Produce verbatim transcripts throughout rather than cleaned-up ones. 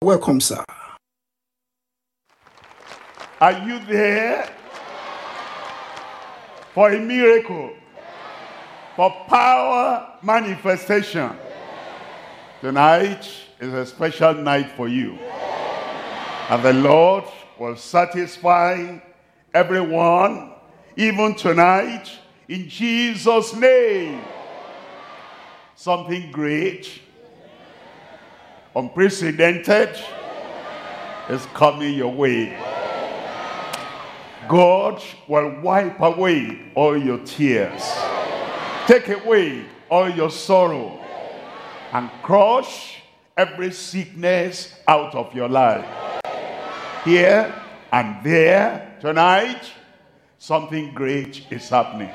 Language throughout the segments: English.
Welcome, sir. Are you there for a miracle, for power manifestation? Tonight is a special night for you. And the Lord will satisfy everyone, even tonight, in Jesus' name. Something great, unprecedented, is coming your way. God will wipe away all your tears, take away all your sorrow, and crush every sickness out of your life. Here and there, tonight, something great is happening.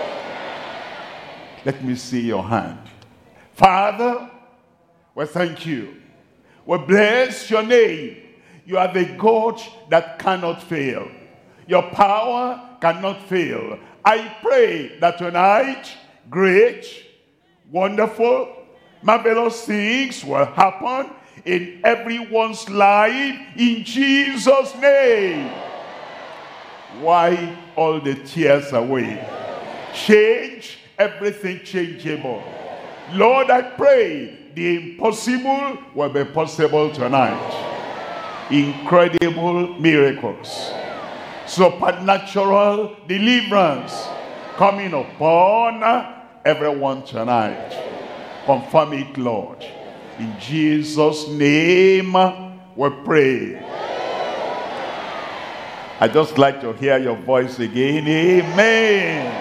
Let me see your hand. Father, we thank you. We bless your name. You are the God that cannot fail. Your power cannot fail. I pray that tonight, great, wonderful, marvelous things will happen in everyone's life in Jesus' name. Wipe all the tears away. Change everything changeable. Lord, I pray the impossible will be possible tonight. Incredible miracles, supernatural deliverance coming upon everyone tonight. Confirm it, Lord. In Jesus' name we pray. I just like to hear your voice again. Amen.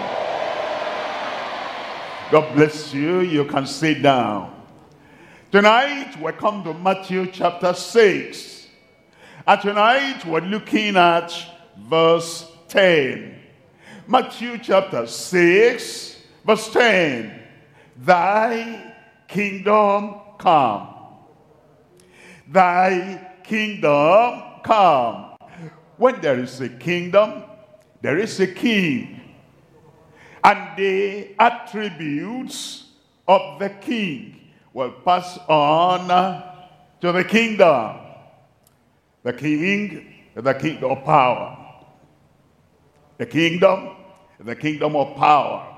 God bless you. You can sit down. Tonight we come to Matthew chapter six. And tonight we're looking at verse ten. Matthew chapter six, verse ten. Thy kingdom come. Thy kingdom come. When there is a kingdom, there is a king. And the attributes of the king will pass on to the kingdom. The king is the kingdom of power. The kingdom is the kingdom of power.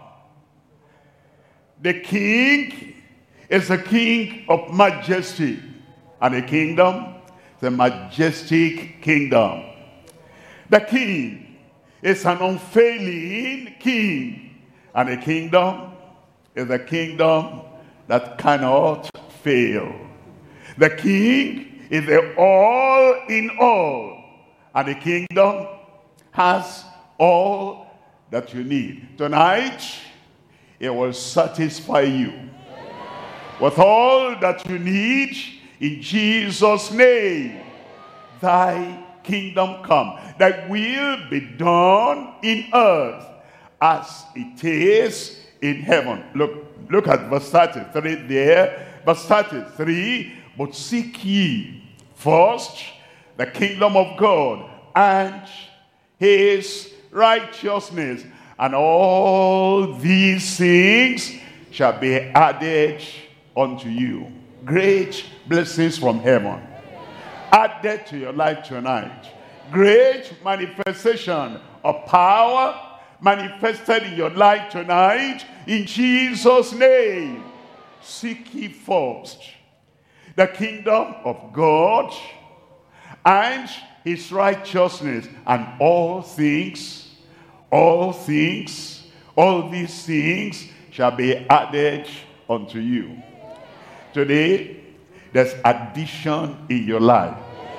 The king is a king of majesty. And the kingdom is a majestic kingdom. The king is an unfailing king. And the kingdom is the kingdom that cannot fail. The king is the all in all. And the kingdom has all that you need. Tonight, it will satisfy you with all that you need in Jesus' name. Thy kingdom come. Thy will be done in earth as it is in heaven. Look, look at verse thirty-three there. Verse thirty-three, but seek ye first the kingdom of God and his righteousness, and all these things shall be added unto you. Great blessings from heaven added to your life tonight. Great manifestation of power manifested in your life tonight in Jesus' name. Seek ye first the kingdom of God and his righteousness, and all things, all things, all these things shall be added unto you. Today, there's addition in your life.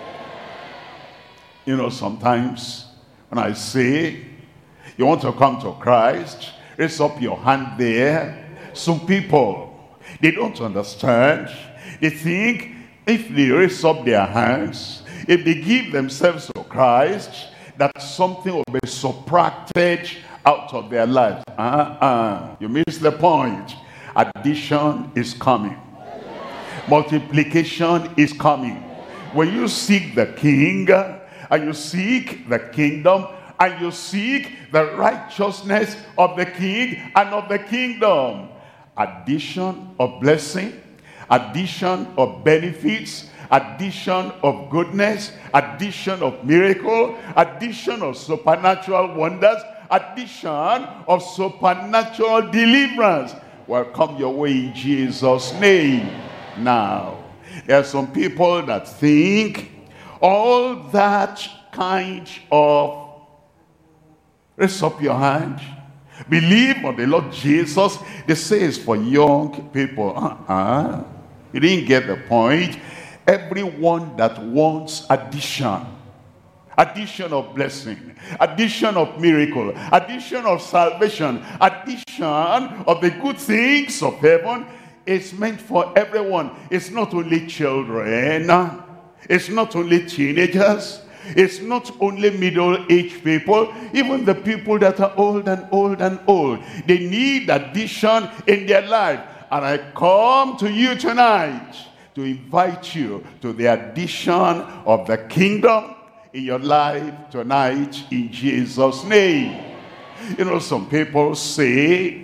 You know, sometimes when I say, you want to come to Christ, raise up your hand there. Some people, they don't understand. They think if they raise up their hands, if they give themselves to Christ, that something will be subtracted out of their lives. Uh-uh. You miss the point. Addition is coming. Multiplication is coming. When you seek the king, and you seek the kingdom, and you seek the righteousness of the king and of the kingdom, addition of blessing, addition of benefits, addition of goodness, addition of miracle, addition of supernatural wonders, addition of supernatural deliverance will come your way in Jesus' name. Now, there are some people that think all that kind of, raise up your hand, believe on the Lord Jesus, they say it's for young people. Uh-uh. You didn't get the point. Everyone that wants addition, addition of blessing, addition of miracle, addition of salvation, addition of the good things of heaven, is meant for everyone. It's not only children, it's not only teenagers, it's not only middle-aged people, even the people that are old and old and old. They need addition in their life. And I come to you tonight to invite you to the addition of the kingdom in your life tonight in Jesus' name. You know, some people say,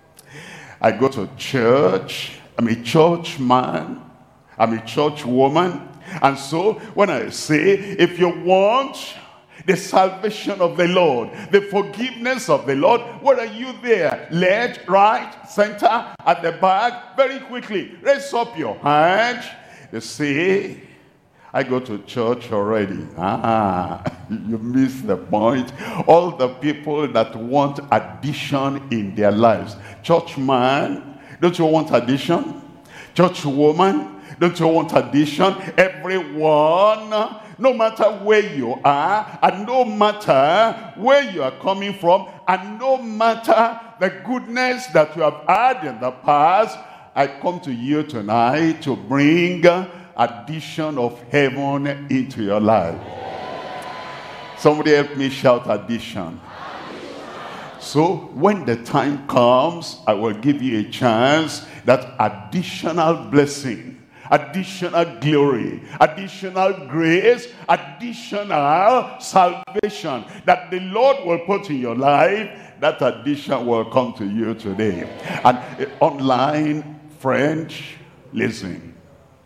I go to church, I'm a church man, I'm a church woman. And so when I say, if you want the salvation of the Lord, the forgiveness of the Lord, what are you there? Left, right, center, at the back? Very quickly, raise up your hand. You say, I go to church already. Ah, you missed the point. All the people that want addition in their lives. Church man, don't you want addition? Church woman, don't you want addition? Everyone, no matter where you are, and no matter where you are coming from, and no matter the goodness that you have had in the past, I come to you tonight to bring addition of heaven into your life. Somebody help me shout addition. So when the time comes, I will give you a chance that additional blessing, additional glory, additional grace, additional salvation that the Lord will put in your life, that addition will come to you today. And uh, online friend, listen.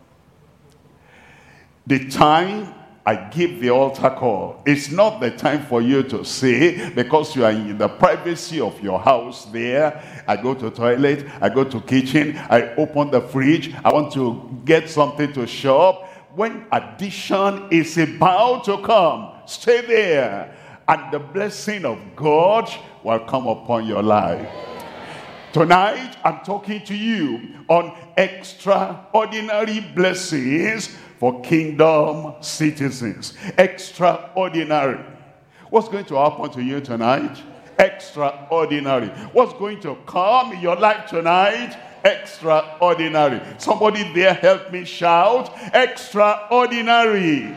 The time I give the altar call, it's not the time for you to say, because you are in the privacy of your house there, I go to toilet, I go to kitchen, I open the fridge, I want to get something to shop. When addition is about to come, stay there, and the blessing of God will come upon your life. Tonight, I'm talking to you on extraordinary blessings for kingdom citizens. Extraordinary. What's going to happen to you tonight? Extraordinary. What's going to come in your life tonight? Extraordinary. Somebody there help me shout, extraordinary.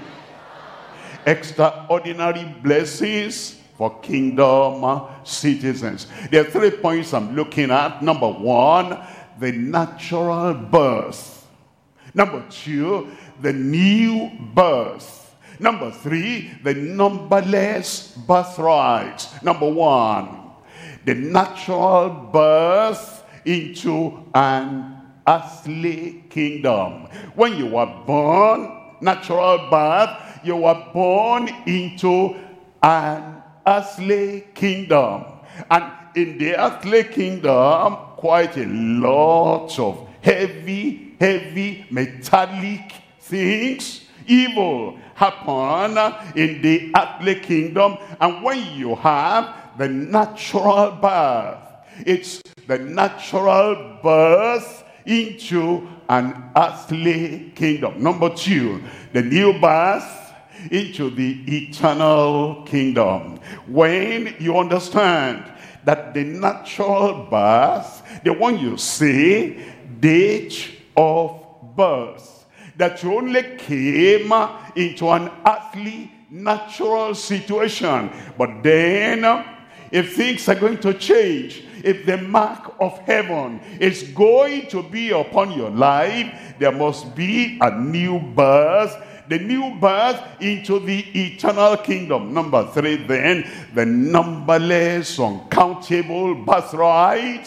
Extraordinary blessings for kingdom citizens. There are three points I'm looking at. Number one, the natural birth. Number two, the new birth. Number three, the numberless birthrights. Number one, the natural birth into an earthly kingdom. When you were born, natural birth, you were born into an earthly kingdom. And in the earthly kingdom, quite a lot of heavy, heavy metallic things, evil happen in the earthly kingdom. And when you have the natural birth, it's the natural birth into an earthly kingdom. Number two, the new birth into the eternal kingdom. When you understand that the natural birth, the one you see, date of birth, that you only came into an earthly natural situation, but then if things are going to change, if the mark of heaven is going to be upon your life, there must be a new birth, the new birth into the eternal kingdom. Number three then, the numberless, uncountable birthrights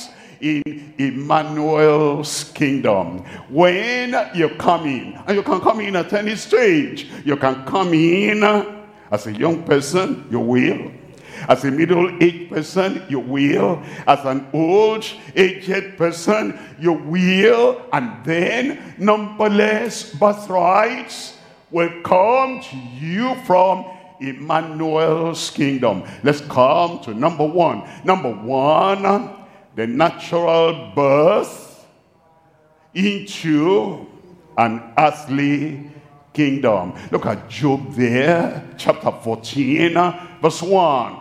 in Emmanuel's kingdom. When you come in, and you can come in at any stage. You can come in as a young person, you will. As a middle-aged person, you will. As an old-aged person, you will. And then numberless birthrights will come to you from Emmanuel's kingdom. Let's come to number one. Number one, the natural birth into an earthly kingdom. Look at Job there, chapter fourteen, verse one.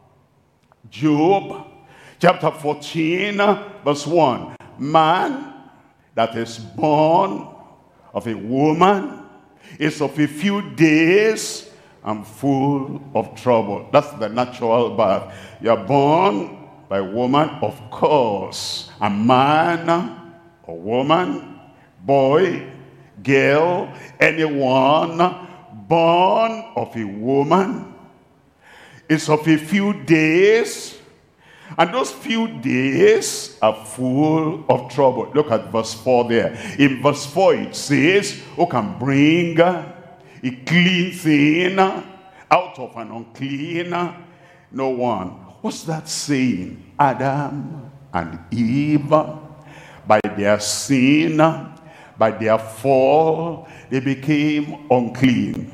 Job, chapter fourteen, verse one. Man that is born of a woman is of a few days and full of trouble. That's the natural birth. You're born by a woman, of course. A man, a woman, boy, girl, anyone born of a woman is of a few days, and those few days are full of trouble. Look at verse four there. In verse four it says, who can bring a clean thing out of an unclean? No one. What's that saying? Adam and Eve, by their sin, by their fall, they became unclean.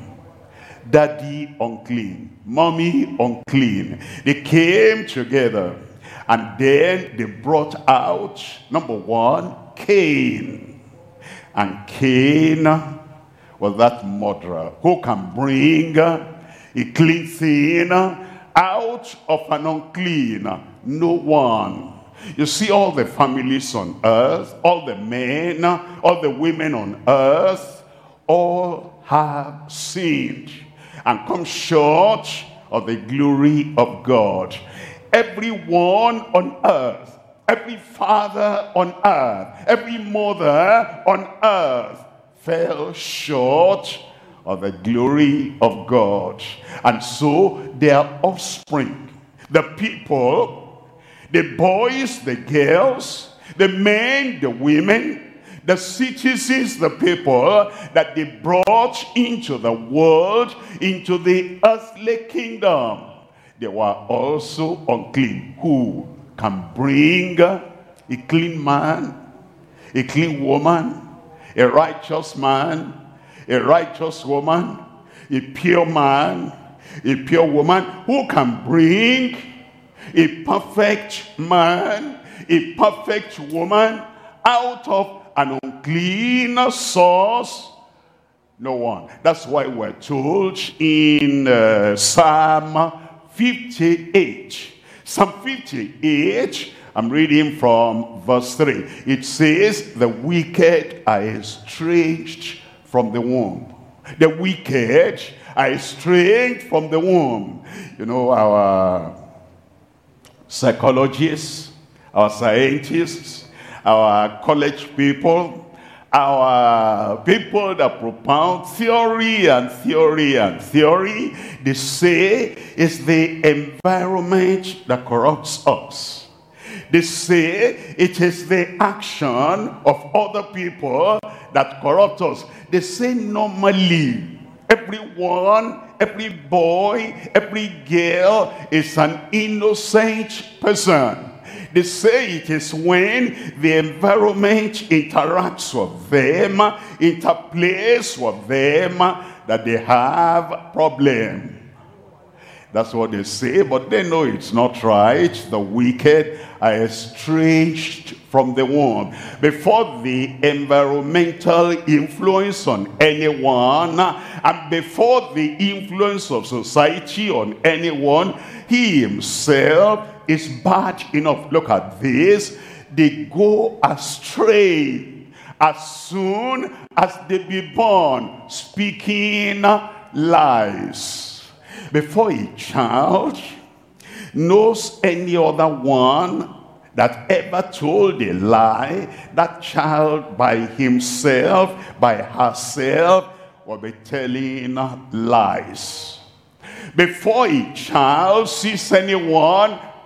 Daddy unclean, mommy unclean. They came together, and then they brought out, number one, Cain. And Cain was that murderer. Who can bring a clean thing out of an unclean? No one. You see, all the families on earth, all the men, all the women on earth, all have sinned and come short of the glory of God. Everyone on earth, every father on earth, every mother on earth fell short of the glory of God. And so their offspring, the people, the boys, the girls, the men, the women, the citizens, the people that they brought into the world, into the earthly kingdom, they were also unclean. Who can bring a clean man, a clean woman, a righteous man, a righteous woman, a pure man, a pure woman? Who can bring a perfect man, a perfect woman out of an unclean source? No one. That's why we're told in uh, Psalm fifty-eight. Psalm fifty-eight, I'm reading from verse three. It says, the wicked are estranged from the womb. The wicked are estranged from the womb. You know, our psychologists, our scientists, our college people, our people that propound theory and theory and theory, they say it's the environment that corrupts us. They say it is the action of other people that corrupt us. They say normally everyone, every boy, every girl is an innocent person. They say it is when the environment interacts with them, interplays with them, that they have problem. That's what they say, but they know it's not right. The wicked are estranged from the womb. Before the environmental influence on anyone, and before the influence of society on anyone, he himself is bad enough. Look at this. They go astray as soon as they be born, speaking lies. Before a child knows any other one that ever told a lie, that child by himself, by herself, will be telling lies. Before a child sees anyone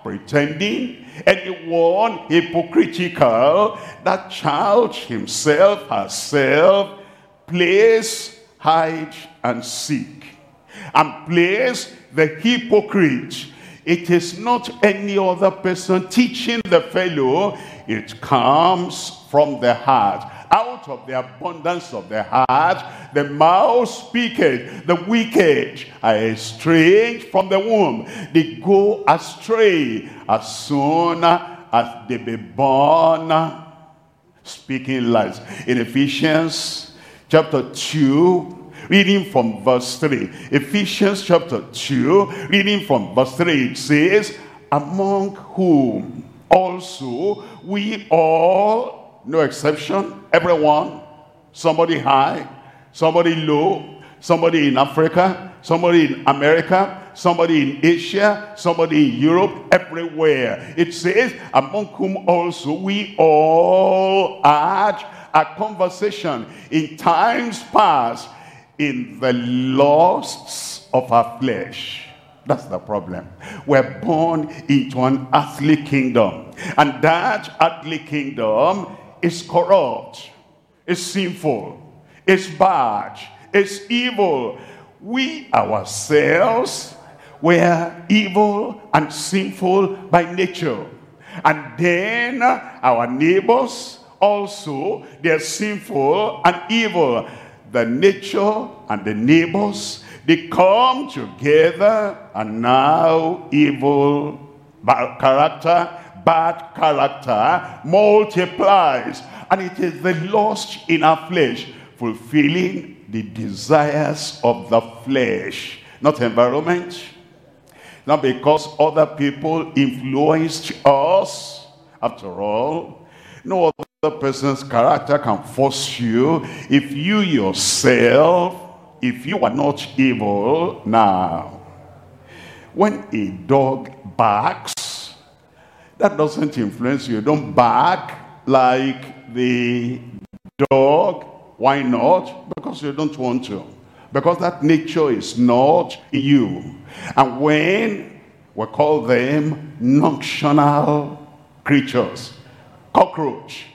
pretending, anyone hypocritical, that child himself, herself, place, hide, and seek. And place the hypocrite. It is not any other person teaching the fellow. It comes from the heart. Out of the abundance of the heart, the mouth speaketh. The wicked are estranged from the womb. They go astray as soon as they be born, speaking lies. In Ephesians chapter two, reading from verse three. Ephesians chapter two, reading from verse three, it says, among whom also we all, no exception, everyone, somebody high, somebody low, somebody in Africa, somebody in America, somebody in Asia, somebody in Europe, everywhere. It says, among whom also we all had a conversation in times past in the lusts of our flesh. That's the problem. We're born into an earthly kingdom. And that earthly kingdom is corrupt, is sinful, is bad, is evil. We ourselves were evil and sinful by nature. And then our neighbors also, they're sinful and evil. The nature and the neighbors, they come together, and now evil, bad character, bad character multiplies. And it is the lust in our flesh, fulfilling the desires of the flesh. Not environment, not because other people influenced us. After all, no other person's character can force you. If you yourself, if you are not evil. Now, when a dog barks, that doesn't influence you. Don't bark like the dog. Why not? Because you don't want to. Because that nature is not in you. And when we call them nocturnal creatures, cockroach,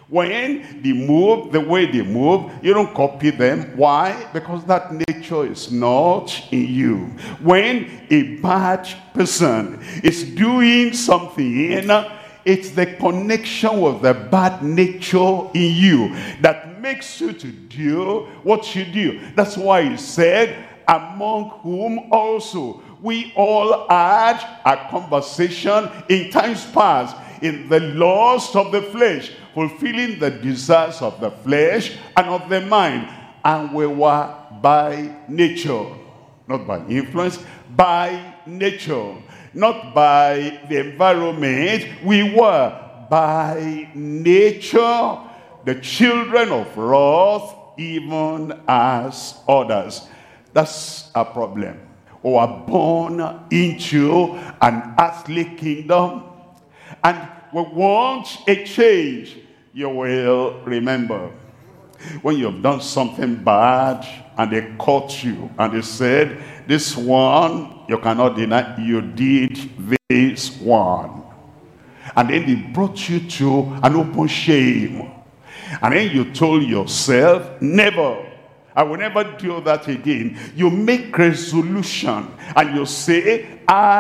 when they move the way they move, you don't copy them. Why? Because that nature is not in you. When a bad person is doing something, it's the connection with the bad nature in you that makes you to do what you do. That's why he said, among whom also we all had a conversation in times past, in the lust of the flesh, fulfilling the desires of the flesh and of the mind. And we were by nature, not by influence, by nature, not by the environment. We were by nature the children of wrath, even as others. That's a problem. We are born into an earthly kingdom, and we want a change. You will remember when you've done something bad and they caught you and they said, this one you cannot deny, you did this one. And then they brought you to an open shame. And then you told yourself, never, I will never do that again. You make resolution and you say,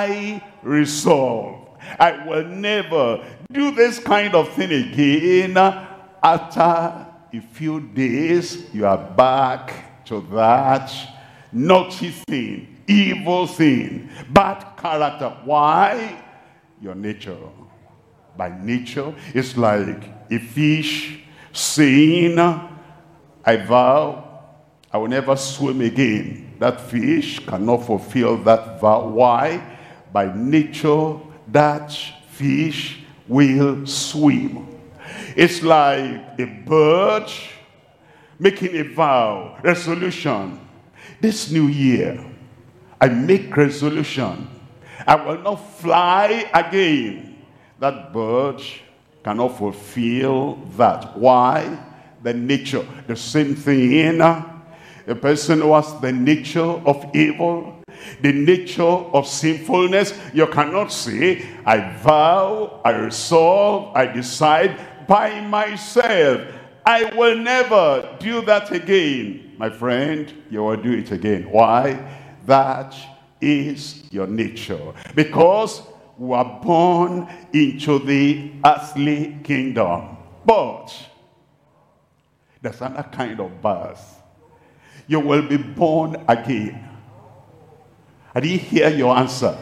I resolve, I will never do this kind of thing again. After a few days, you are back to that naughty thing, evil thing, bad character. Why? Your nature. By nature, it's like a fish saying, I vow I will never swim again. That fish cannot fulfill that vow. Why? By nature, that fish will swim. It's like a bird making a vow, resolution. This new year, I make resolution. I will not fly again. That bird cannot fulfill that. Why? The nature. The same thing. A person who has the nature of evil, the nature of sinfulness, you cannot say, I vow, I resolve, I decide by myself, I will never do that again. My friend, you will do it again. Why? That is your nature. Because we are born into the earthly kingdom. But there's another kind of birth. You will be born again. I didn't hear your answer.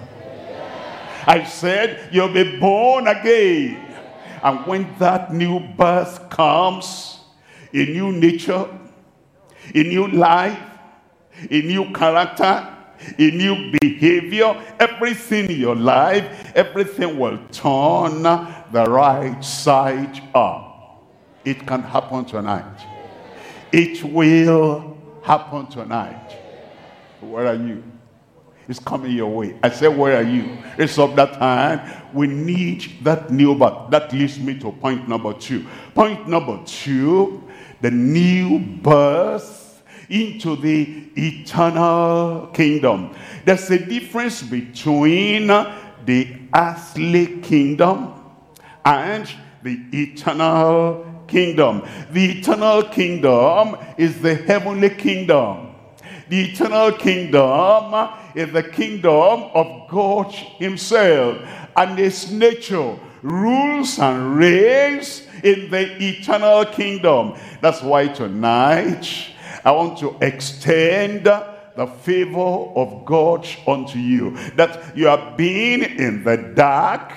I said you'll be born again. And when that new birth comes, a new nature, a new life, a new character, a new behavior, everything in your life, everything will turn the right side up. It can happen tonight. It will happen tonight. Where are you? It's coming your way. I said, where are you? It's up that time. We need that new birth. That leads me to point number two. Point number two, the new birth into the eternal kingdom. There's a difference between the earthly kingdom and the eternal kingdom. The eternal kingdom is the heavenly kingdom. The eternal kingdom is the kingdom of God himself, and his nature rules and reigns in the eternal kingdom. That's why tonight I want to extend the favor of God unto you, that you have been in the dark,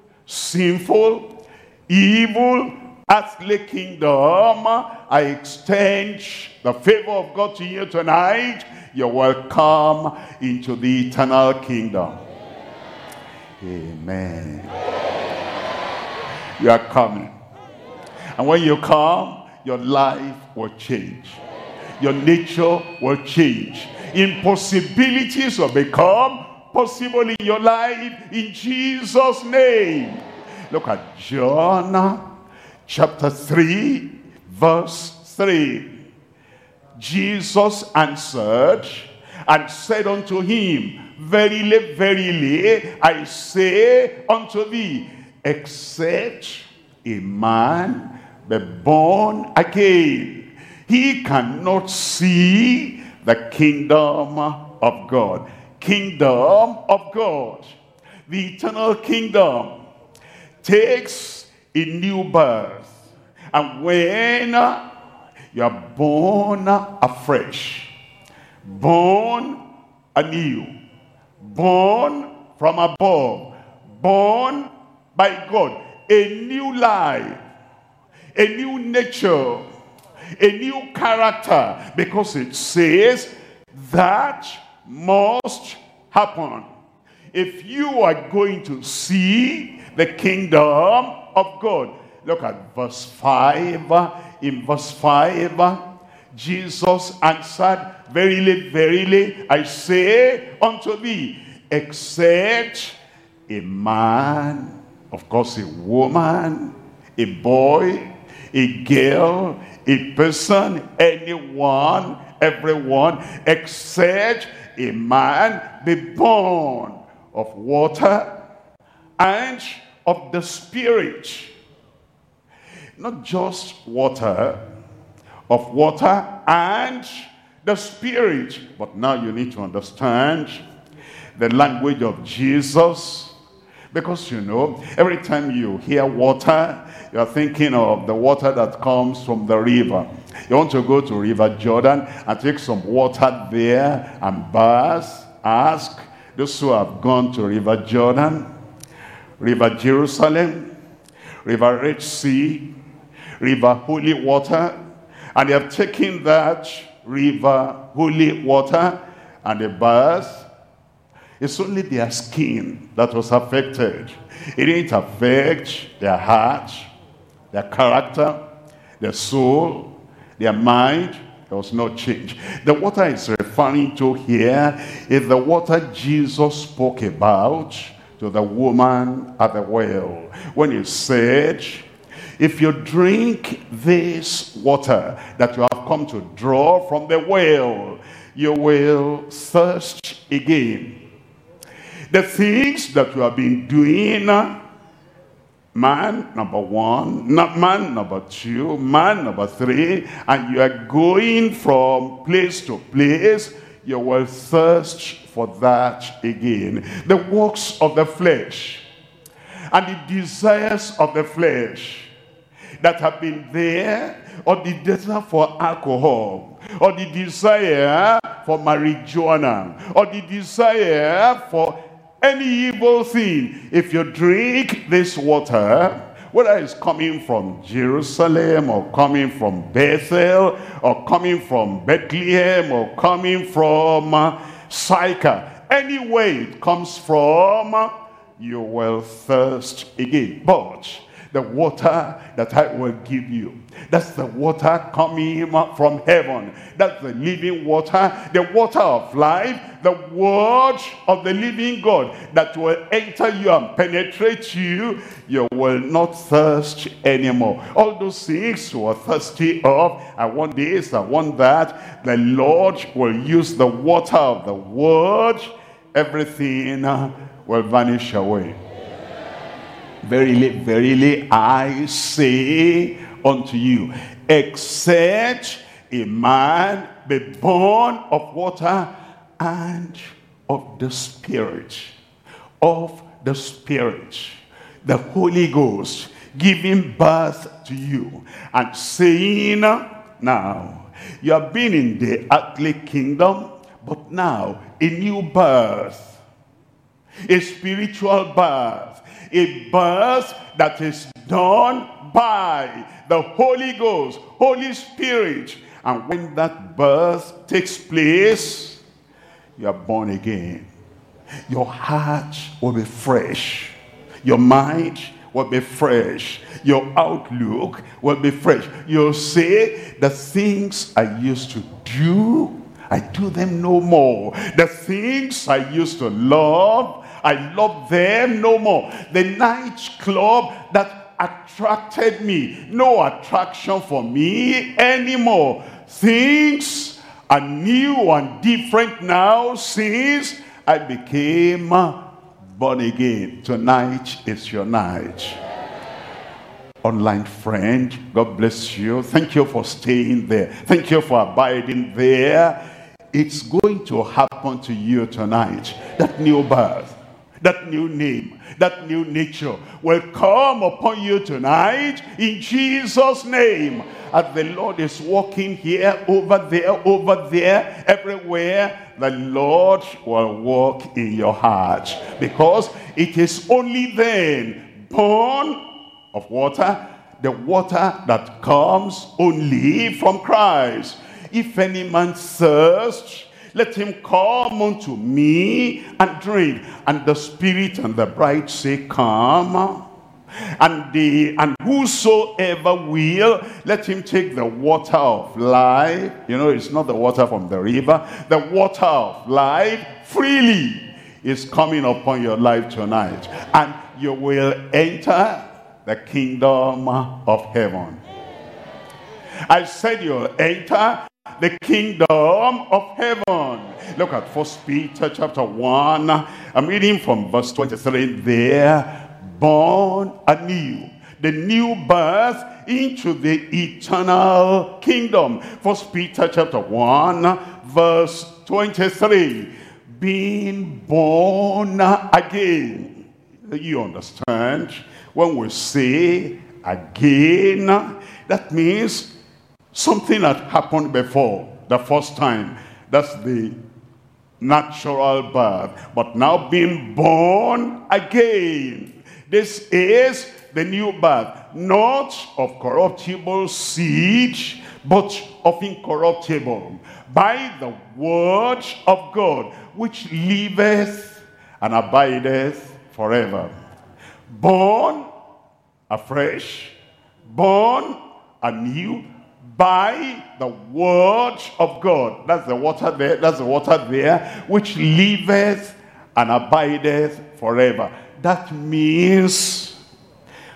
sinful, evil, earthly kingdom. I extend the favor of God to you tonight. You're welcome into the eternal kingdom. Amen. You are coming. And when you come, your life will change. Your nature will change. Impossibilities will become possible in your life in Jesus' name. Look at John chapter three, verse three. Jesus answered and said unto him, Verily, verily, I say unto thee, except a man be born again, he cannot see the kingdom of God. Kingdom of God, the eternal kingdom, takes a new birth. And when you are born afresh, born anew, born from above, born by God, a new life, a new nature, a new character, because it says that must happen. If you are going to see the kingdom of God, look at verse five. In verse five, Jesus answered, Verily, verily, I say unto thee, except a man, of course a woman, a boy, a girl, a person, anyone, everyone, except a man be born of water and of the Spirit. Not just water, of water and the Spirit. But now you need to understand the language of Jesus. Because you know, every time you hear water, you're thinking of the water that comes from the river. You want to go to River Jordan and take some water there and bath. Ask those who have gone to River Jordan, River Jerusalem, River Red Sea, River Holy Water, and they have taken that river holy water and the bath. It's only their skin that was affected. It didn't affect their heart, their character, their soul, their mind. There was no change. The water is referring to here is the water Jesus spoke about to the woman at the well, when he said, if you drink this water that you have come to draw from the well, you will thirst again. The things that you have been doing, man number one, not man number two, man number three, and you are going from place to place, you will thirst for that again. The works of the flesh and the desires of the flesh that have been there, or the desire for alcohol, or the desire for marijuana, or the desire for any evil thing. If you drink this water, whether it's coming from Jerusalem, or coming from Bethel, or coming from Bethlehem, or coming from uh, Sychar, anywhere it comes from, you will thirst again. But the water that I will give you, that's the water coming from heaven. That's the living water, the water of life, the word of the living God that will enter you and penetrate you. You will not thirst anymore. All those things you are thirsty of, I want this, I want that, the Lord will use the water of the word. Everything will vanish away. Verily, verily, I say unto you, except a man be born of water and of the Spirit, of the Spirit, the Holy Ghost giving birth to you and saying, now, you have been in the earthly kingdom, but now a new birth, a spiritual birth, a birth that is done by the Holy Ghost, Holy Spirit. And when that birth takes place, you are born again. Your heart will be fresh. Your mind will be fresh. Your outlook will be fresh. You'll say, the things I used to do, I do them no more. The things I used to love, I love them no more. The night club that attracted me, no attraction for me anymore. Things are new and different now since I became born again. Tonight is your night. Online friend, God bless you. Thank you for staying there. Thank you for abiding there. It's going to happen to you tonight. That new birth, that new name, that new nature will come upon you tonight in Jesus' name. As the Lord is walking here, over there, over there, everywhere, the Lord will walk in your heart. Because it is only then, born of water, the water that comes only from Christ. If any man thirst, let him come unto me and drink. And the Spirit and the bride say, come. And the and whosoever will, let him take the water of life. You know, it's not the water from the river. The water of life freely is coming upon your life tonight. And you will enter the kingdom of heaven. I said you'll enter the kingdom of heaven. Look at First Peter chapter one. I'm reading from verse twenty-three there. Born anew, the new birth into the eternal kingdom. First Peter chapter one verse twenty-three. Being born again. You understand? When we say again, that means something had happened before the first time. That's the natural birth. But now being born again. This is the new birth. Not of corruptible seed, but of incorruptible. By the word of God, which liveth and abideth forever. Born afresh, born anew, by the word of God. That's the water there, that's the water there, which liveth and abideth forever. That means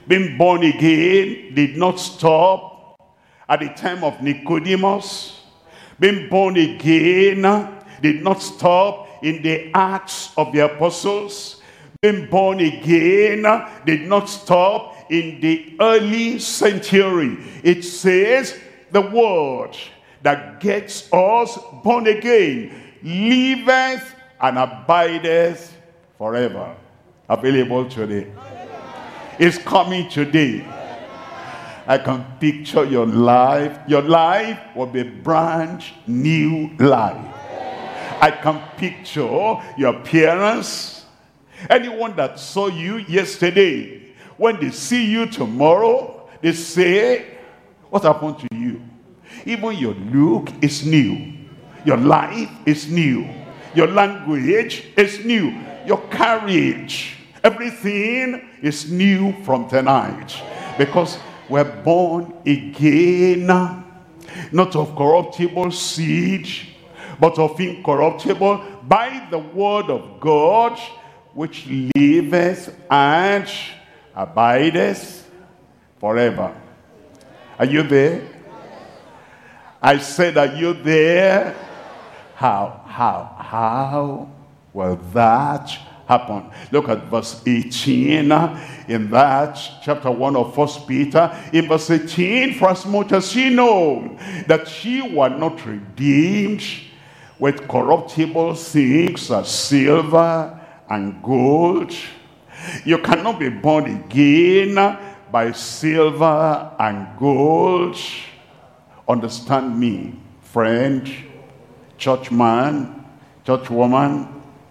Being born again did not stop at the time of Nicodemus. Being born again did not stop in the Acts of the Apostles. Being born again did not stop in the early century. It says the word that gets us born again liveth and abideth forever. Available today. It's coming today. I can picture your life. Your life will be brand new life. I can picture your appearance. Anyone that saw you yesterday, when they see you tomorrow, they say, what happened to you? Even your look is new. Your life is new. Your language is new. Your carriage, everything is new from tonight. Because we're born again, not of corruptible seed, but of incorruptible, by the word of God, which liveth and abideth forever. Are you there? I said, are you there? How, how, how will that happen? Look at verse eighteen in that chapter one of First Peter. In verse eighteen, for as much as ye know that ye were not redeemed with corruptible things as silver and gold. You cannot be born again by silver and gold. Understand me, friend, churchman, churchwoman.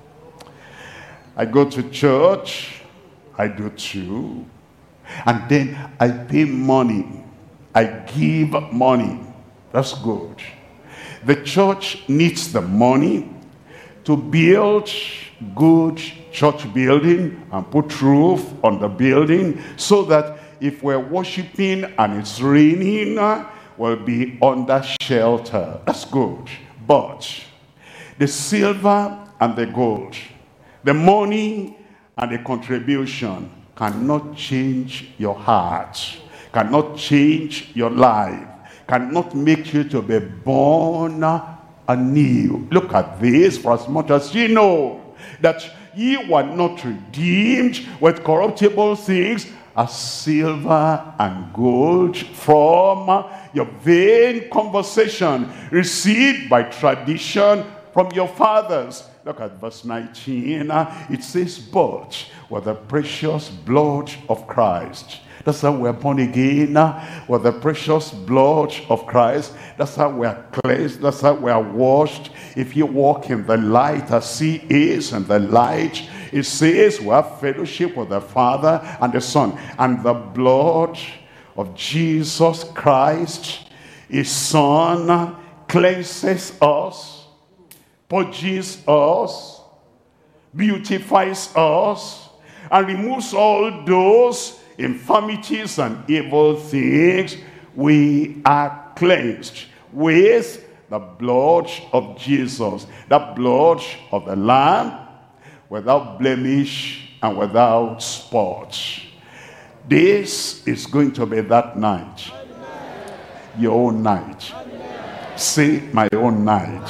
I go to church, I do too. And then I pay money. I give money. That's good. The church needs the money to build good church building and put roof on the building so that if we're worshiping and it's raining, we'll be under shelter. That's good. But the silver and the gold, the money and the contribution cannot change your heart, cannot change your life, cannot make you to be born anew. Look at this, for as much as ye know that ye were not redeemed with corruptible things as silver and gold from your vain conversation received by tradition from your fathers. Look at verse nineteen. It says, but with the precious blood of Christ. That's how we're born again, with the precious blood of Christ. That's how we're cleansed. That's how we're washed. If you walk in the light as he is in the light, it says we have fellowship with the Father and the Son. And the blood of Jesus Christ, his Son, cleanses us, purges us, beautifies us, and removes all those infirmities and evil things. We are cleansed with the blood of Jesus, the blood of the Lamb, without blemish and without spot. This is going to be that night. Your own night. Say, my own night.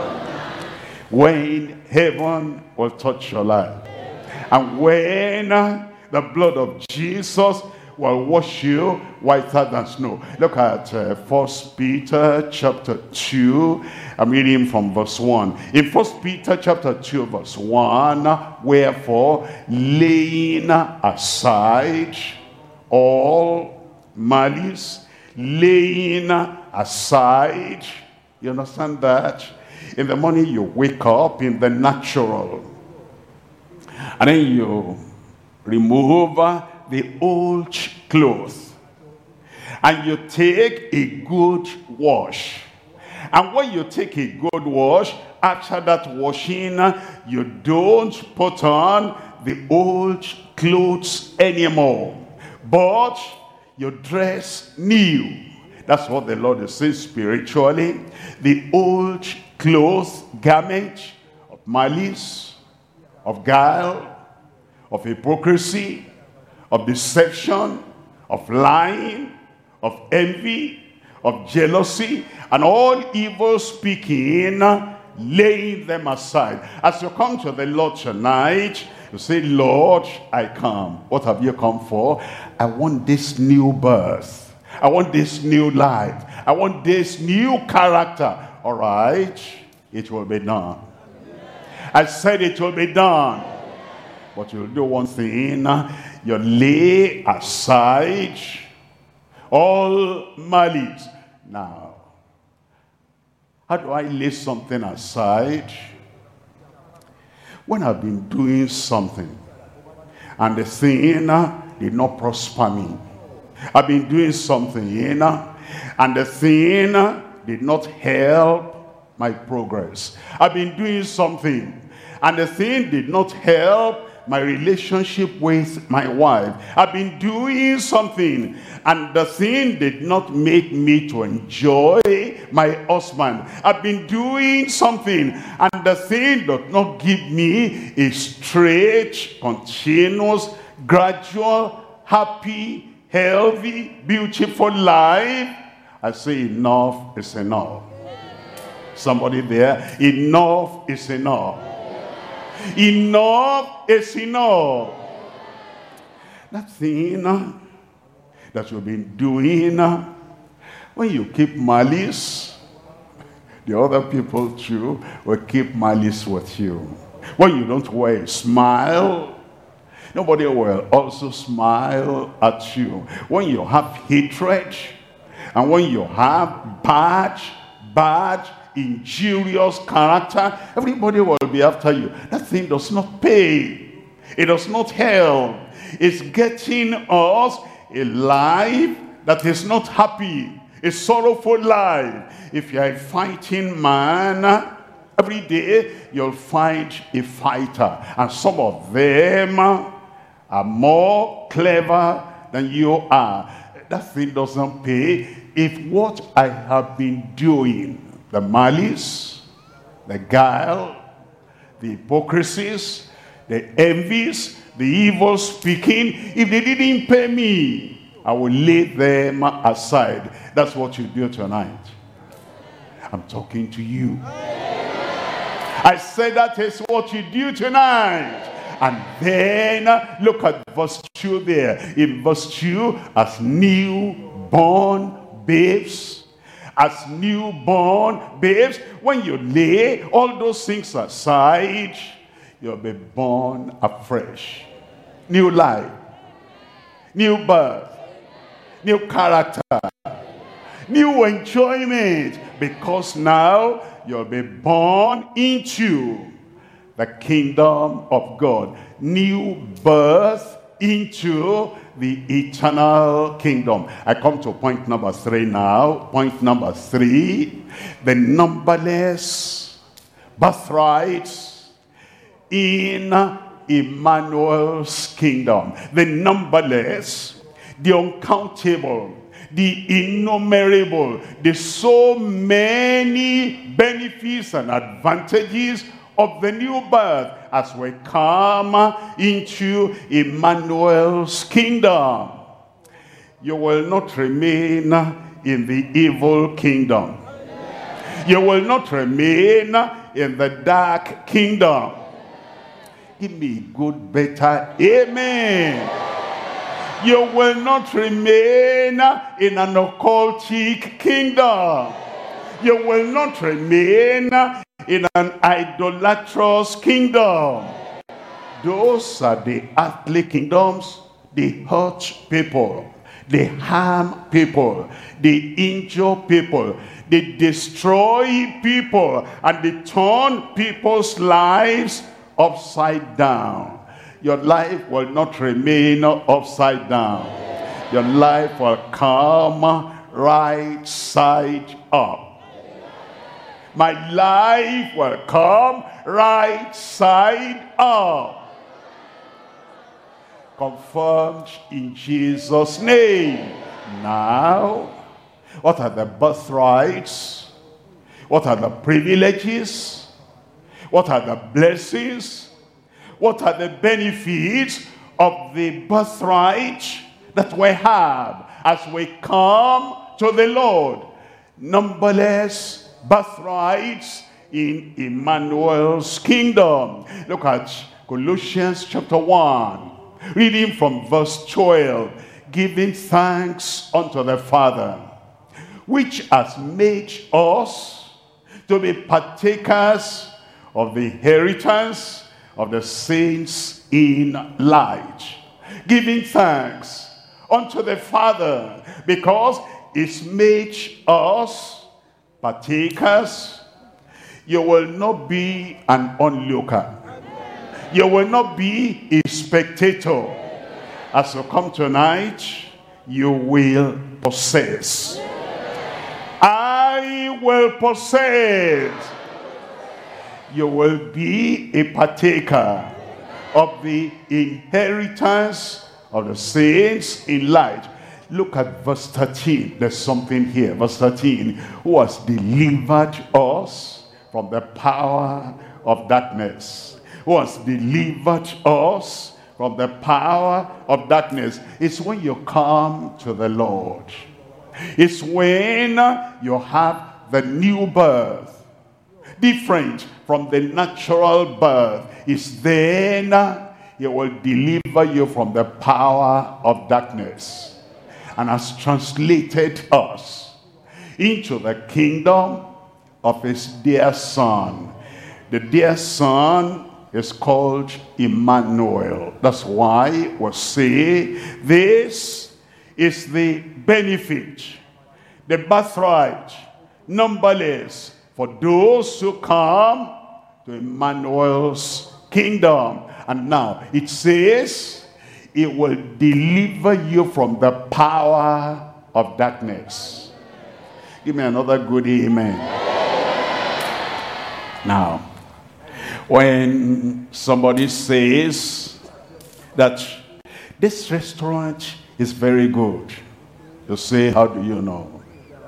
When heaven will touch your life. And when the blood of Jesus will wash you whiter than snow. Look at uh, First Peter chapter two. I'm reading from verse one. In First Peter chapter two verse one, wherefore laying aside all malice, laying aside, you understand that? In the morning you wake up in the natural, and then you remove the old clothes, and you take a good wash. And when you take a good wash, after that washing, you don't put on the old clothes anymore, but you dress new. That's what the Lord is saying spiritually. The old clothes, garment of malice, of guile, of hypocrisy, of deception, of lying, of envy, of jealousy, and all evil speaking, laying them aside. As you come to the Lord tonight, you say, Lord, I come. What have you come for? I want this new birth. I want this new life. I want this new character. All right, it will be done. I said it will be done. But you'll do one thing. You lay aside all malice. Now, how do I lay something aside? When I've been doing something and the thing did not prosper me. I've been doing something and the thing did not help my progress. I've been doing something and the thing did not help my relationship with my wife. I've been doing something and the thing did not make me to enjoy my husband. I've been doing something and the thing does not give me a straight, continuous, gradual, happy, healthy, beautiful life. I say enough is enough. Somebody there, enough is enough. Enough is enough. That thing that you've been doing, when you keep malice, the other people too will keep malice with you. When you don't wear a smile, nobody will also smile at you. When you have hatred, and when you have bad, bad, injurious character, everybody will be after you. That thing does not pay. It does not help. It's getting us a life that is not happy, a sorrowful life. If you're a fighting man, every day you'll find a fighter. And some of them are more clever than you are. That thing doesn't pay. If what I have been doing, the malice, the guile, the hypocrisies, the envies, the evil speaking, if they didn't pay me, I will lay them aside. That's what you do tonight. I'm talking to you. I said that is what you do tonight. And then look at verse two there. In verse two, as newborn babes, as newborn babes, when you lay all those things aside, you'll be born afresh. New life, new birth, new character, new enjoyment, because now you'll be born into the kingdom of God. New birth into the eternal kingdom. I come to point number three now. Point number three, the numberless birthrights in Emmanuel's kingdom. The numberless, the uncountable, the innumerable, the so many benefits and advantages of the new birth as we come into Emmanuel's kingdom. You will not remain in the evil kingdom. You will not remain in the dark kingdom. Give me good, better amen. You will not remain in an occultic kingdom. You will not remain in an idolatrous kingdom. Those are the earthly kingdoms. They hurt people, they harm people, they injure people, they destroy people, and they turn people's lives upside down. Your life will not remain upside down. Your life will come right side up. My life will come right side up. Confirmed in Jesus' name. Now, what are the birthrights? What are the privileges? What are the blessings? What are the benefits of the birthright that we have as we come to the Lord. Numberless birthrights in Emmanuel's kingdom. Look at Colossians chapter one, reading from verse twelve. Giving thanks unto the Father, which has made us to be partakers of the inheritance of the saints in light. Giving thanks unto the Father, because it's made us partakers. You will not be an onlooker. You will not be a spectator. As you come tonight, you will possess. I will possess. You will be a partaker of the inheritance of the saints in light. Look at verse thirteen. There's something here. Verse thirteen. Who has delivered us from the power of darkness. Who has delivered us from the power of darkness. It's when you come to the Lord. It's when you have the new birth, different from the natural birth. It's then He will deliver you from the power of darkness and has translated us into the kingdom of His dear Son. The dear Son is called Emmanuel. That's why we say this is the benefit, the birthright, numberless, for those who come to Emmanuel's kingdom. And now it says it will deliver you from the power of darkness. Give me another good amen. Now, when somebody says that this restaurant is very good, you say, how do you know?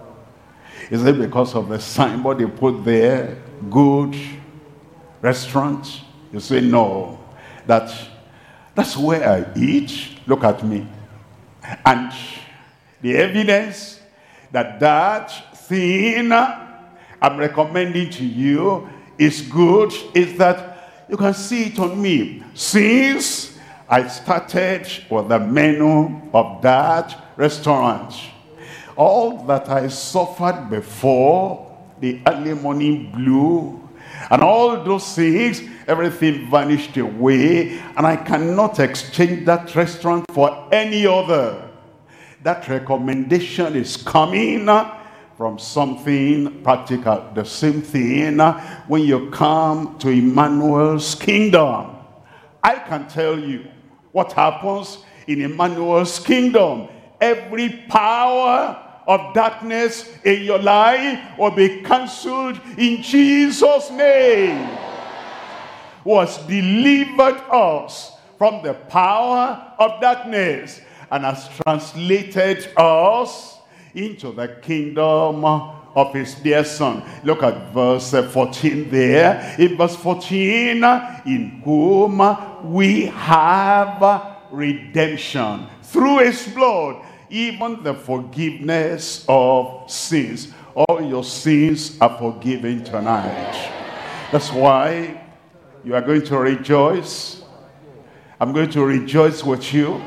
Is it because of the signboard they put there, good restaurant? You say, no, that, that's where I eat. Look at me. And the evidence that that thing I'm recommending to you is good is that you can see it on me. Since I started with the menu of that restaurant, all that I suffered before, the early morning blue, and all those things, everything vanished away, and I cannot exchange that restaurant for any other. That recommendation is coming from something practical. The same thing when you come to Emmanuel's kingdom. I can tell you what happens in Emmanuel's kingdom. Every power of darkness in your life will be cancelled in Jesus' name. Who has delivered us from the power of darkness and has translated us into the kingdom of His dear Son. Look at verse fourteen there. In verse fourteen, in whom we have redemption through His blood, even the forgiveness of sins. All your sins are forgiven tonight. That's why you are going to rejoice. I'm going to rejoice with you.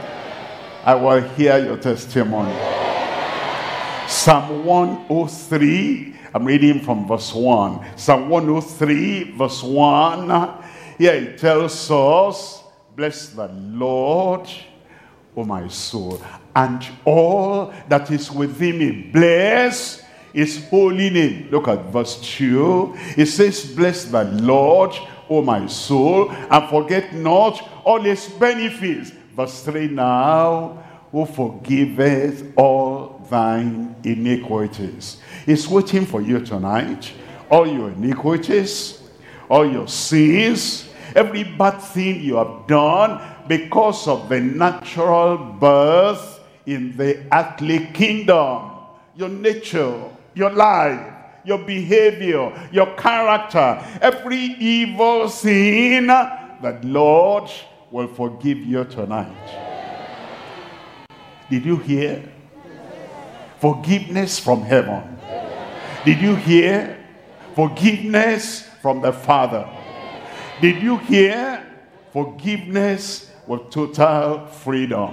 I will hear your testimony. Psalm one oh three, I'm reading from verse one. Psalm one oh three, verse one. Here it tells us, bless the Lord, O my soul, and all that is within me. Bless His holy name. Look at verse two. It says, bless the Lord, O my soul, and forget not all His benefits. Verse three now, who forgiveth all thine iniquities. He's waiting for you tonight. All your iniquities, all your sins, every bad thing you have done because of the natural birth in the earthly kingdom. Your nature, your life, your behavior, your character, every evil sin, the Lord will forgive you tonight. Did you hear? Forgiveness from heaven. Did you hear? Forgiveness from the Father. Did you hear? Forgiveness with total freedom.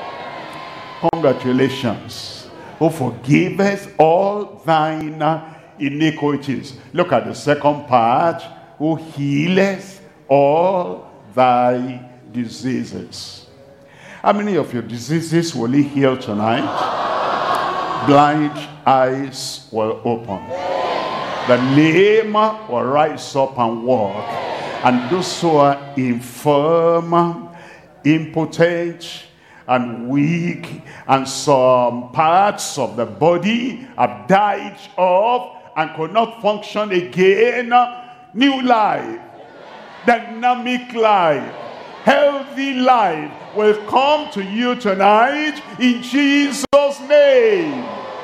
Congratulations. Who forgiveth all thine iniquities. Look at the second part. Who healeth all thy diseases. How many of your diseases will he heal tonight? Blind eyes will open. The lame will rise up and walk. And those who are infirm, impotent, and weak, and some parts of the body have died off and could not function again, new life, dynamic life, healthy life will come to you tonight in Jesus' name.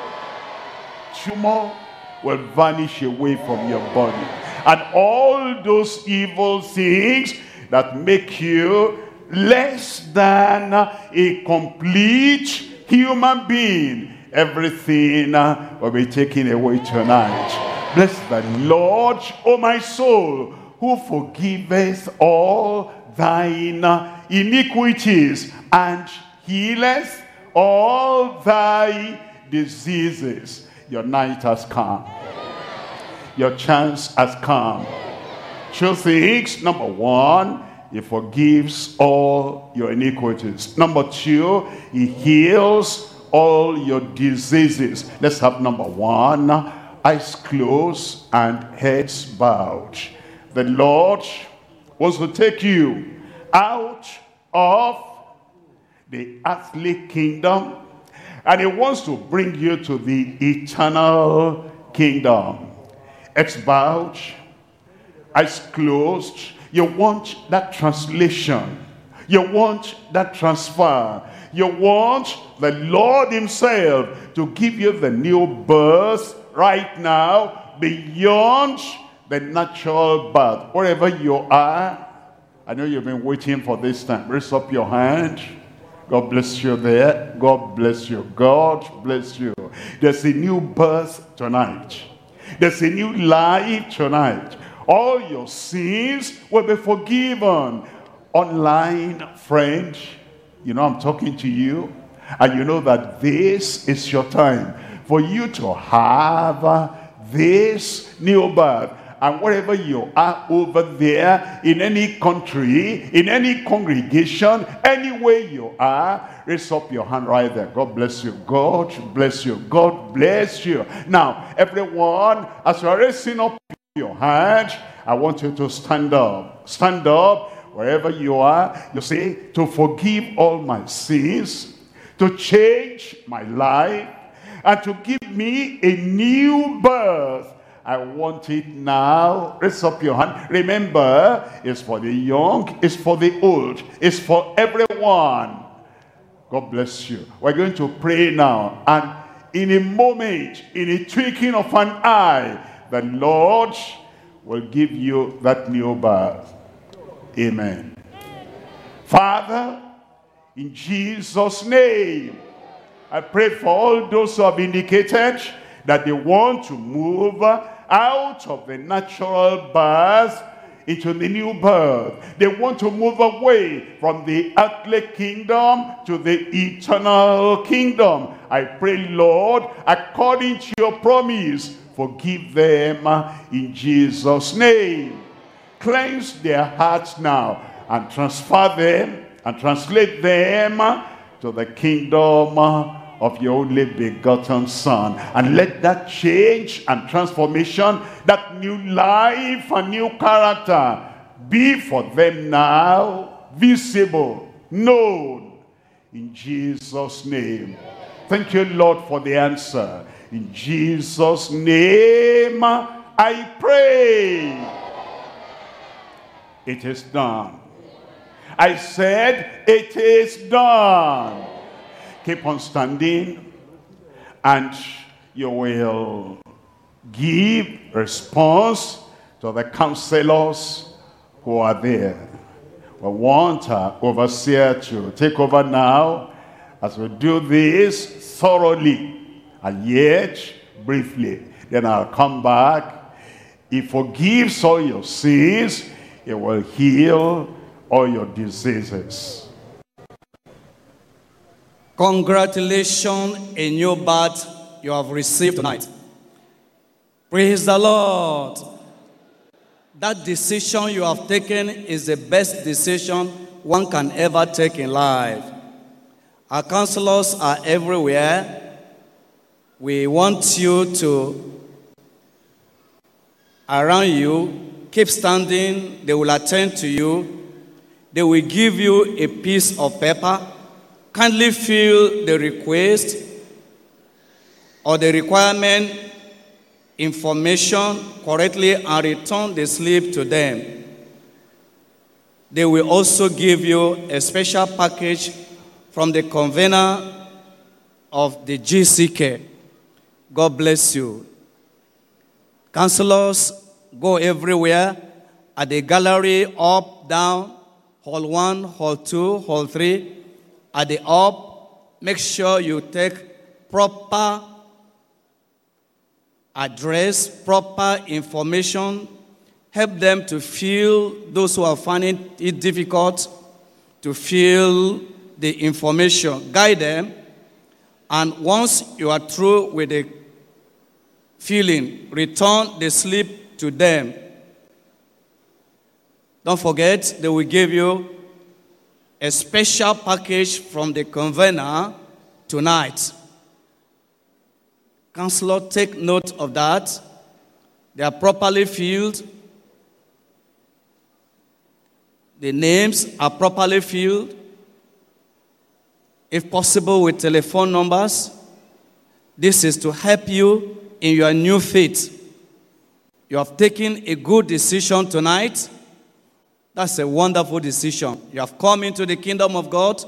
Tumor will vanish away from your body, and all those evil things that make you less than a complete human being, everything will be taken away tonight. Bless the Lord, O my soul, who forgiveth all thine iniquities and healeth all thy diseases. Your night has come. Your chance has come. Two things. Number one, he forgives all your iniquities. Number two, he heals all your diseases. Let's have number one. Eyes closed and heads bowed. The Lord wants to take you out of the earthly kingdom, and he wants to bring you to the eternal kingdom. Heads bowed, eyes closed. You want that translation. You want that transfer. You want the Lord himself to give you the new birth right now, beyond the natural birth. Wherever you are, I know you've been waiting for this time. Raise up your hand. God bless you there. God bless you. God bless you. There's a new birth tonight. There's a new life tonight. All your sins will be forgiven. Online friend, you know I'm talking to you, and you know that this is your time for you to have uh, this new birth. And wherever you are over there, in any country, in any congregation, anywhere you are, raise up your hand right there. God bless you. God bless you. God bless you. Now, everyone, as you are raising up your hand, I want you to stand up. Stand up wherever you are. You say, to forgive all my sins, to change my life, and to give me a new birth. I want it now. Raise up your hand. Remember, it's for the young, it's for the old, it's for everyone. God bless you. We're going to pray now. And in a moment, in a twinkling of an eye, the Lord will give you that new birth. Amen. Father, in Jesus' name, I pray for all those who have indicated that they want to move out of the natural birth into the new birth. They want to move away from the earthly kingdom to the eternal kingdom. I pray, Lord, according to your promise, forgive them in Jesus' name. Cleanse their hearts now and transfer them and translate them to the kingdom of your only begotten Son. And let that change and transformation, that new life and new character, be for them now visible, known, in Jesus' name. Thank you, Lord, for the answer. In Jesus' name I pray. It is done. I said, it is done. Keep on standing, and you will give response to the counselors who are there. We want our overseer to take over now as we do this thoroughly and yet briefly, then I'll come back. He forgives all your sins. He will heal all your diseases. Congratulations, a new birth you have received tonight. Praise the Lord. That decision you have taken is the best decision one can ever take in life. Our counselors are everywhere. We want you to, around you, keep standing. They will attend to you. They will give you a piece of paper. Kindly fill the request or the requirement information correctly and return the slip to them. They will also give you a special package from the convener of the G C K. God bless you. Counselors go everywhere, at the gallery, up, down, hall one, hall two, hall three. At the up, make sure you take proper address, proper information. Help them to feel, those who are finding it difficult, to feel the information. Guide them. And once you are through with the filling, return the slip to them. Don't forget, they will give you a special package from the convener tonight. Counselor, take note of that. They are properly filled. The names are properly filled. If possible, with telephone numbers. This is to help you in your new faith. You have taken a good decision tonight. That's a wonderful decision. You have come into the kingdom of God.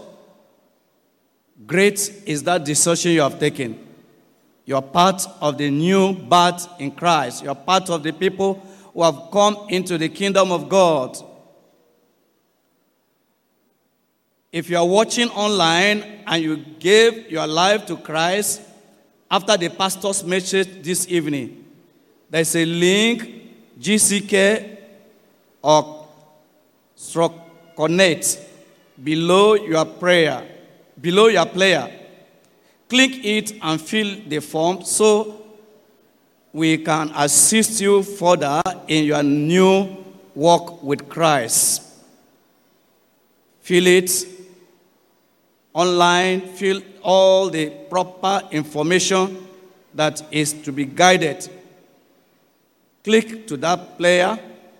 Great is that decision you have taken. You are part of the new birth in Christ. You are part of the people who have come into the kingdom of God. If you are watching online and you gave your life to Christ after the pastor's message this evening, there is a link, G C K or Stroke Connect, below your prayer, below your player. Click it and fill the form so we can assist you further in your new walk with Christ. Fill it online, fill all the proper information that is to be guided. Click to that player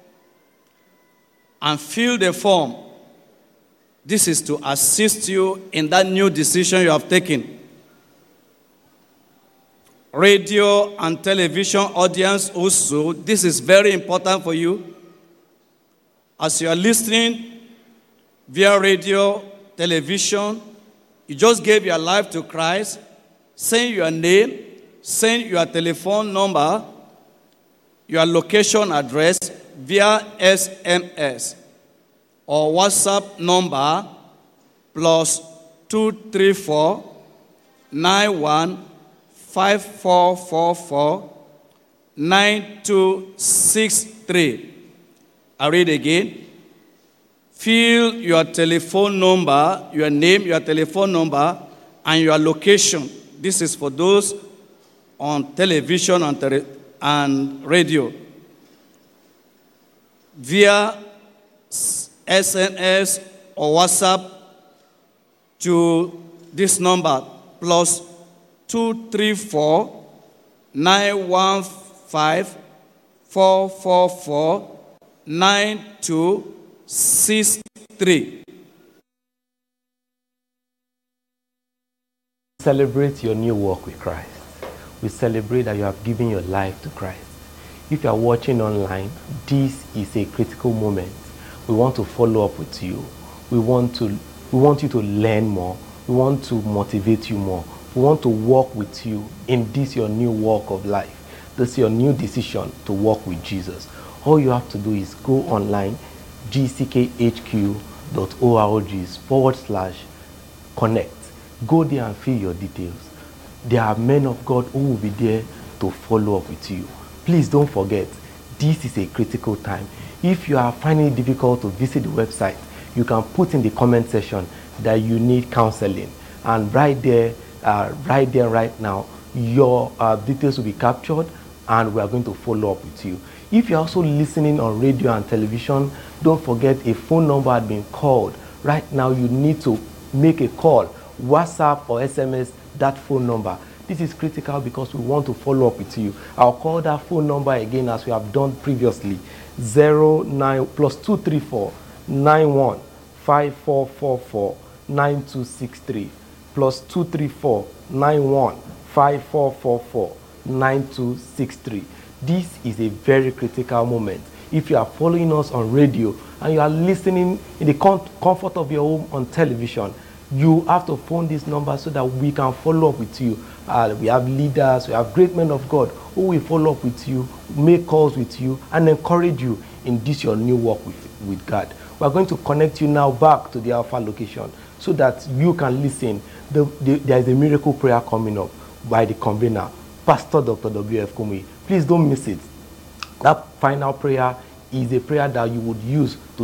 and fill the form. This is to assist you in that new decision you have taken. Radio and television audience also, this is very important for you. As you are listening via radio, television, you just gave your life to Christ, send your name, send your telephone number, your location address via S M S or WhatsApp number plus two three four nine one five four four four nine two six three. I read again. Fill your telephone number, your name, your telephone number, and your location. This is for those on television and, tele- and radio. Via S M S or WhatsApp to this number, plus two three four nine one five four four four nine two six three. Celebrate your new walk with Christ. We celebrate that you have given your life to Christ. If you are watching online, this is a critical moment. We want to follow up with you. We want to we want you to learn more. We want to motivate you more. We want to walk with you in this your new walk of life. This is your new decision to walk with Jesus. All you have to do is go online, g c k h q dot org forward slash connect. Go there and fill your details. There are men of God who will be there to follow up with you. Please don't forget, this is a critical time. If you are finding it difficult to visit the website, you can put in the comment section that you need counseling. And right there, uh, right there, right now, your uh, details will be captured and we are going to follow up with you. If you're also listening on radio and television, don't forget a phone number had been called. Right now, you need to make a call, WhatsApp or S M S that phone number. This is critical because we want to follow up with you. I'll call that phone number again as we have done previously. zero nine plus two three four nine one five four four four nine two six three plus two three four nine one five four four four nine two six three. This is a very critical moment. If you are following us on radio and you are listening in the com comfort of your home on television, you have to phone this number so that we can follow up with you. Uh, we have leaders, we have great men of God who will follow up with you, make calls with you, and encourage you in this your new walk with, with God. We are going to connect you now back to the Alpha location so that you can listen. The, the, there is a miracle prayer coming up by the convener, Pastor Doctor W F Kumuyi. Please don't miss it. That final prayer is a prayer that you would use to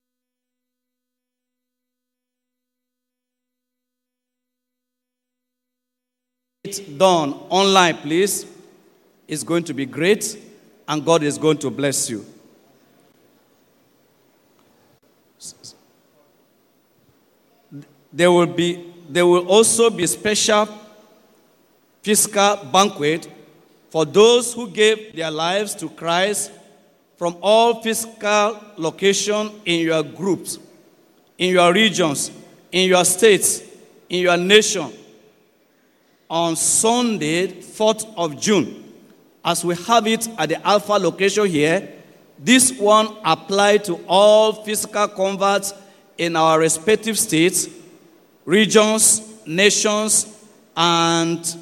it done online, please. It's going to be great, and God is going to bless you. There will be, there will also be special fiscal banquet for those who gave their lives to Christ from all fiscal locations in your groups, in your regions, in your states, in your nation, on Sunday, fourth of June. As we have it at the Alpha location here, this one applies to all physical converts in our respective states, regions, nations, and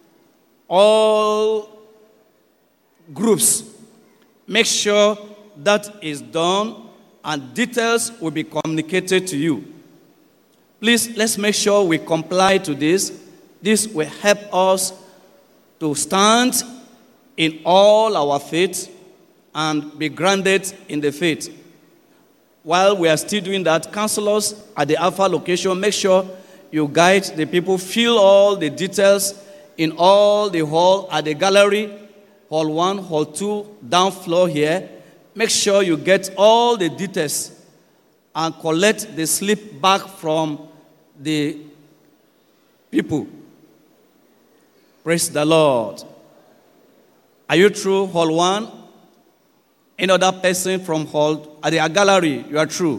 all groups. Make sure that is done and details will be communicated to you. Please, let's make sure we comply to this. This will help us to stand in all our faith and be grounded in the faith. While we are still doing that, counselors at the Alpha location, make sure you guide the people, fill all the details in all the hall, at the gallery, hall one, hall two, down floor here. Make sure you get all the details and collect the slip back from the people. Praise the Lord. Are you through hall one? Any other person from hall at the gallery, you are true.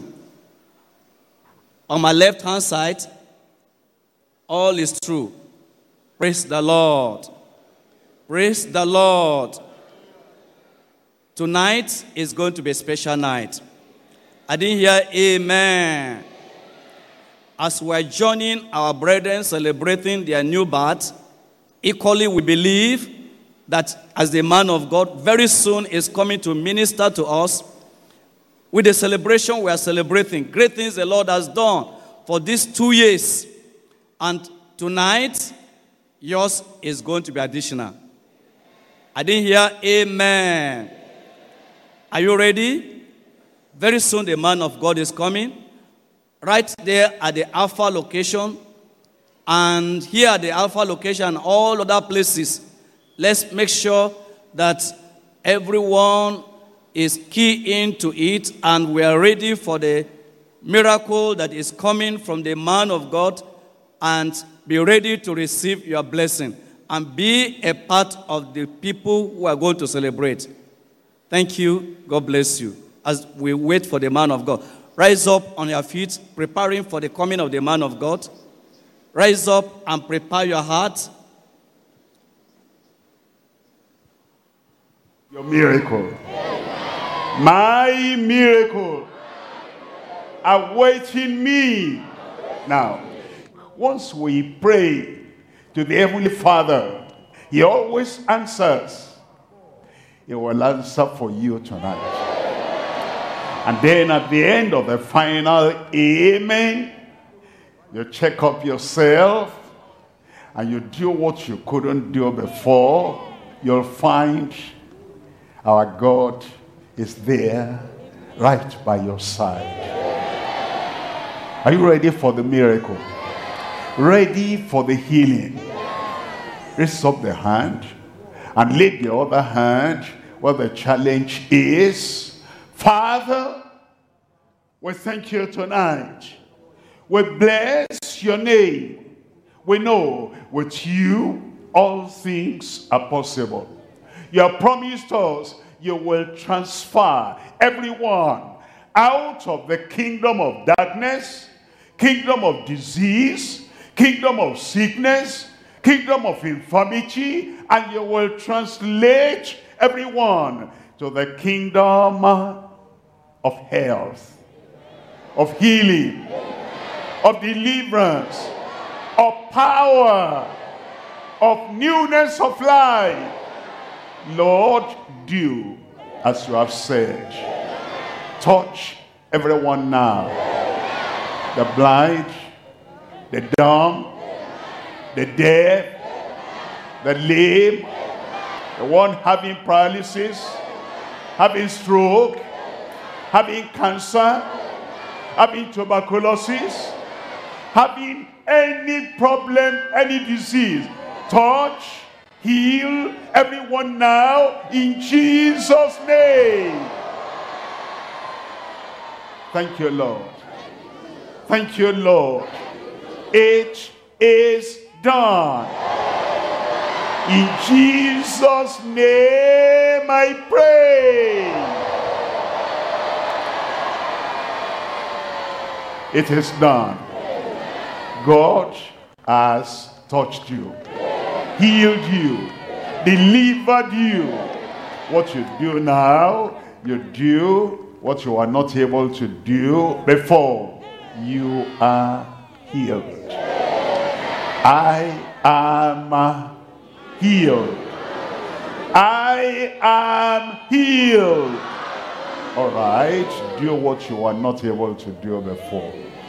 On my left hand side, all is true. Praise the Lord. Praise the Lord. Tonight is going to be a special night. I didn't hear amen. As we are joining our brethren celebrating their new birth, equally we believe that as the man of God very soon is coming to minister to us. With the celebration we are celebrating, great things the Lord has done for these two years. And tonight, yours is going to be additional. I didn't hear amen. Are you ready? Very soon the man of God is coming. Right there at the Alpha location. And here at the Alpha location and all other places. Let's make sure that everyone is key into it and we are ready for the miracle that is coming from the man of God, and be ready to receive your blessing and be a part of the people who are going to celebrate. Thank you. God bless you. As we wait for the man of God, rise up on your feet, preparing for the coming of the man of God. Rise up and prepare your heart. Your miracle. My miracle. Awaiting me. Now, once we pray to the Heavenly Father, He always answers. He will answer for you tonight. And then at the end of the final amen, you check up yourself. and you do what you couldn't do before, you'll find our God is there right by your side. Are you ready for the miracle? Ready for the healing? Raise up the hand and lay the other hand where the challenge is. Father, we thank you tonight. We bless your name. We know with you all things are possible. You have promised us you will transfer everyone out of the kingdom of darkness, kingdom of disease, kingdom of sickness, kingdom of infirmity, and you will translate everyone to the kingdom of health, of healing, of deliverance, of power, of newness of life. Lord, do as you have said. Touch everyone now. The blind, the dumb, the deaf, the lame, the one having paralysis, having stroke, having cancer, having tuberculosis, having any problem, any disease. Touch, heal everyone now in Jesus' name. Thank you, Lord. Thank you, Lord. It is done. In Jesus' name I pray. It is done. God has touched you, healed you, delivered you. What you do now, you do what you are not able to do before. You are healed. I am healed. I am healed. All right, do what you are not able to do before.